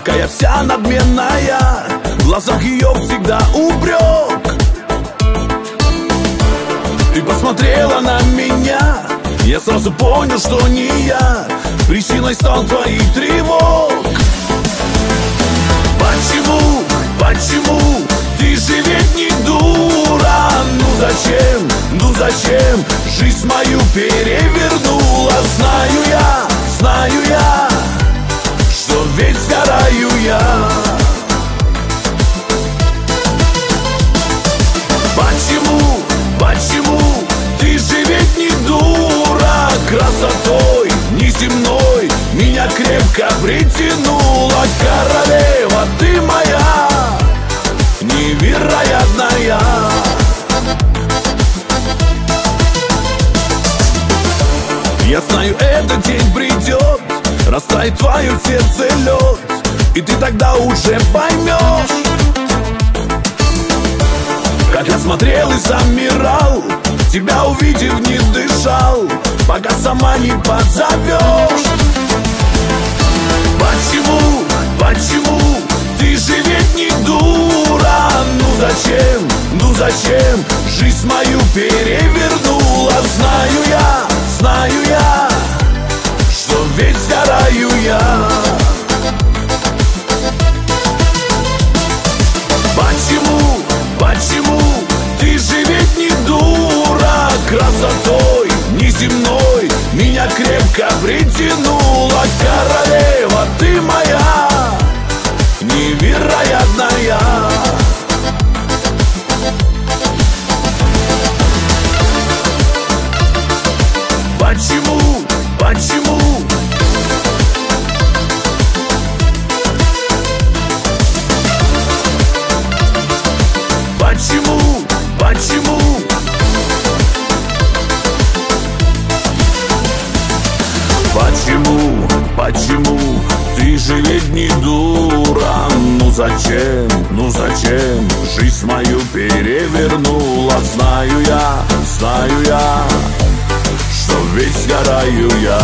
такая вся надменная, в глазах ее всегда упрек. Ты посмотрела на меня, я сразу понял, что не я причиной стал твоих тревог. Почему ты же ведь не дура? Ну зачем жизнь мою перевернула? Знаю я, что ведь сгораю я. Почему ты же ведь не дура? Красотой неземной меня крепко притянула. Королева, ты моя, невероятная. Я знаю, этот день придет, растает твое сердце лед, и ты тогда уже поймешь, как я смотрел и замирал, тебя увидев не дышал, пока сама не подзовешь. Почему ты же ведь не дура? Ну зачем жизнь мою перевернула? Знаю я, что ведь сгораю я. Почему ты же ведь не дура? Красотой неземной меня крепко притянула. Королева, ты моя, невероятная. Почему? Почему ты же ведь не дура? Ну зачем жизнь мою перевернула? Знаю я, что ведь сгораю я.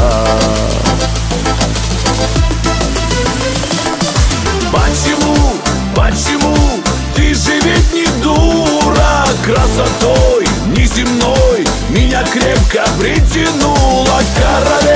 Почему ты же ведь не дура? Красотой неземной меня крепко притянула. Королева,